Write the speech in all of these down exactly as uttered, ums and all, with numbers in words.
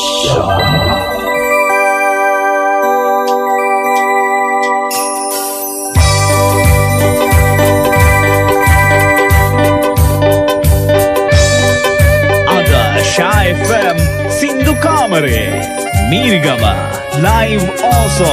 F M Sindhu Kamare Mirigama live also.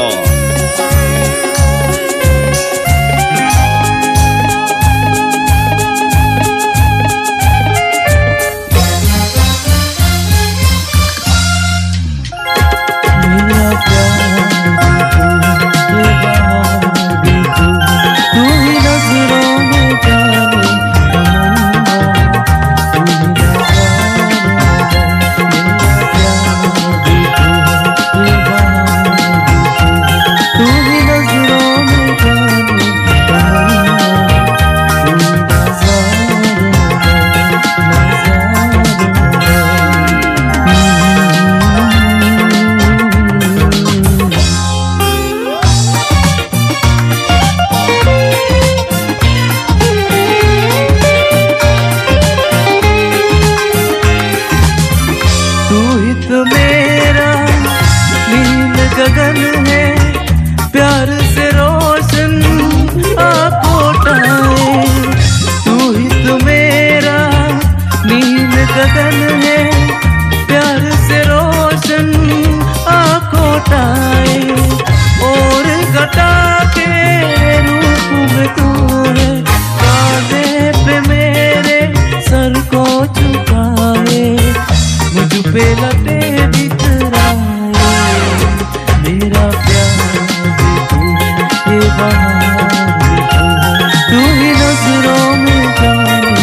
गगन है प्यार से रोशन आँखों उठाए, तू ही तो मेरा नील गगन है प्यार से रोशन आँखों उठाए, और घटा के रूप में तू है कांधे पे मेरे सर को झुकाए, मुझ पे लटे बिखराए, मेरा प्यार भी तू है, ये बहार भी तू है, तू ही नजरों में जाने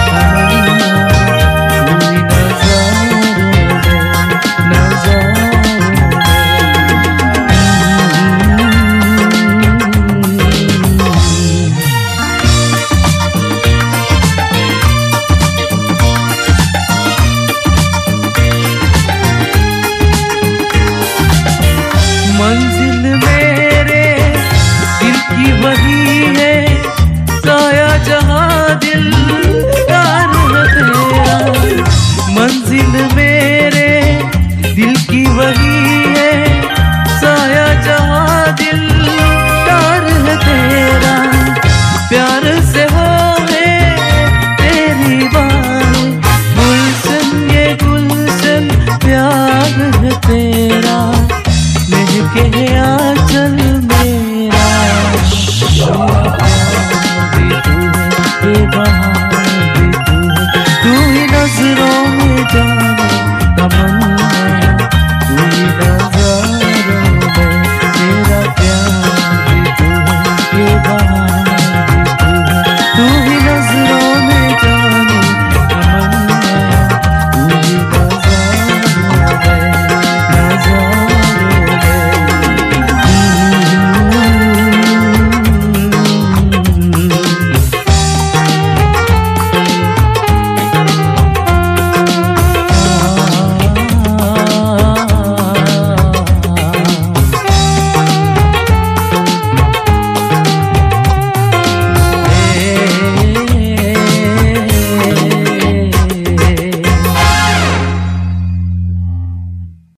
तू ही नजारों में नजारों मंजिल मेरे दिल की वही है, साया जहां दिल कार तेरा, मंजिल मेरे दिल की वही